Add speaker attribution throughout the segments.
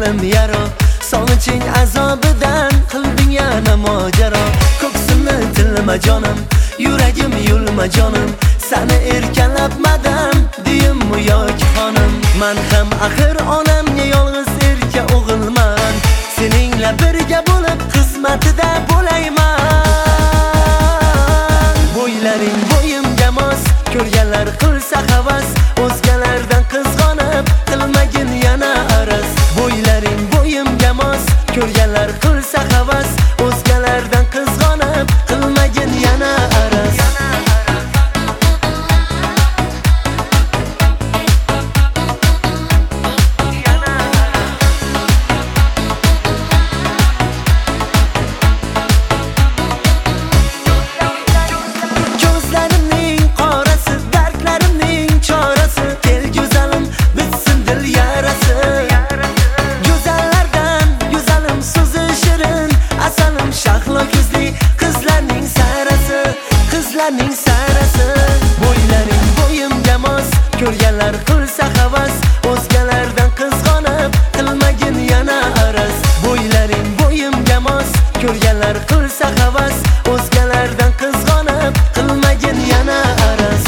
Speaker 1: dilim yaro, sog'inching azobidan qilding yana mojaro. Ko'ksimni tilma jonim, yuragim yulma jonim, seni erkalabmadim deyimmi yoki xonim. Men ham axir onamga yolg'iz erka o'g'ilman, seningla birga bo'lib xizmatida bo'layman. Bo'ylaring bo'yimga mos, ko'rganlar qilsa havas, o'zgalardan qizg'onib qilmagin yana araz. Bo'ylaring bo'yimga mos, ko'rganlar qilsa havas, o'zgalardan qizg'onib qilmagin yana araz. Qizlarning sarasi, bo'ylaring bo'yimga mos, ko'rganlar qilsa havas, o'zgalardan qizg'onib qilmagin yana araz. Bo'ylaring bo'yimga mos, ko'rganlar qilsa havas, o'zgalardan qizg'onib qilmagin yana araz.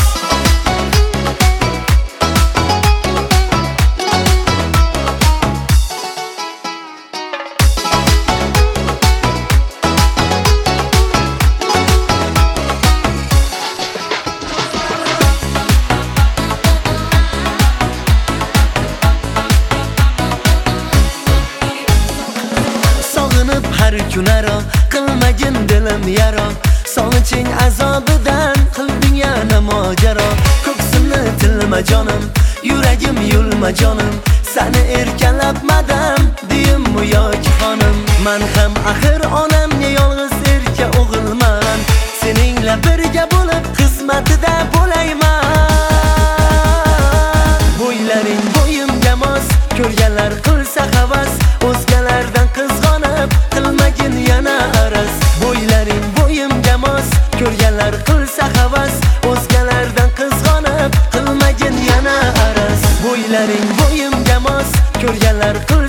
Speaker 1: Har kunaro qilmagin dilim yaro, sog'inching azobidan qilding yana mojaro. Ko'ksimni tilma jonim, yuragim yulma jonim, seni erkalabmadim deyimmi yoki xonim. Men ham axir onamga yolg'iz erka o'g'ilman, seningla birga bo'lib xizmatida bo'layman. Bo'ylaring bo'yimga mos, ko'rganlar qilsa havas, o'zgalardan qizg'onib qilmagin yana araz. Bo'ylaring bo'yimga mos, ko'rganlar qilsa havas, o'zgalardan qizg'onib qilmagin yana araz. Bo'ylaring bo'yimga mos, ko'rganlar